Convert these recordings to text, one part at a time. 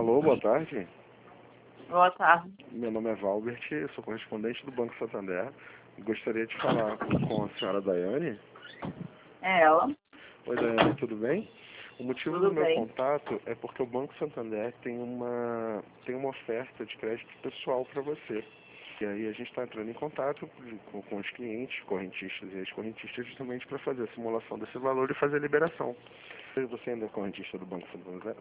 Alô, boa tarde. Boa tarde. Meu nome é Valbert, eu sou correspondente do Banco Santander. Gostaria de falar com a senhora Daiane. É ela? Oi, Daiane, tudo bem? O motivo Tudo do meu bem. contato é porque o Banco Santander tem uma oferta de crédito pessoal para você. E aí a gente está entrando em contato com os clientes, correntistas e ex-correntistas, justamente para fazer a simulação desse valor e fazer a liberação. Você ainda é correntista do Banco Santander?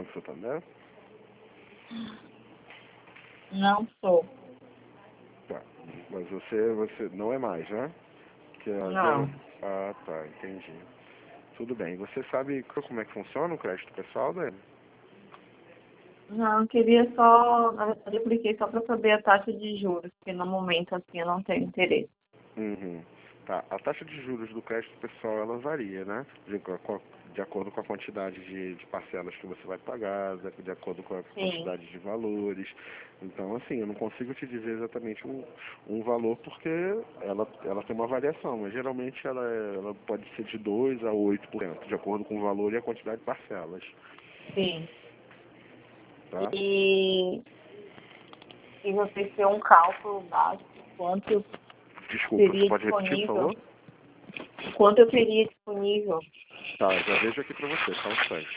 Não sou. Tá. Mas você não é mais, né? Não. Ah, tá, entendi. Tudo bem. Você sabe como é que funciona o crédito pessoal, Dani? Não, eu queria só. Na verdade, eu apliquei só para saber a taxa de juros, porque no momento assim eu não tenho interesse. Uhum. Tá. A taxa de juros do crédito pessoal, ela varia, né? De acordo com a quantidade de parcelas que você vai pagar, de acordo com a Sim. quantidade de valores. Então, assim, eu não consigo te dizer exatamente um valor porque ela tem uma variação, mas geralmente ela pode ser de 2 a 8%, de acordo com o valor e a quantidade de parcelas. Sim. Tá? E vocês têm um cálculo básico, quanto Desculpa, você teria pode repetir, por disponível? favor? Quanto eu teria disponível? Tá, já vejo aqui pra você, só um instante.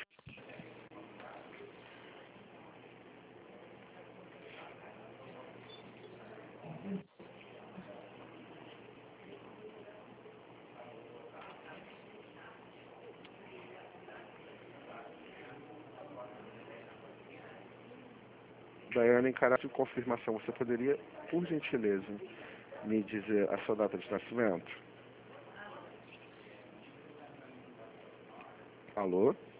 Daiane, em caráter de confirmação, você poderia, por gentileza, me dizer a sua data de nascimento? Alô?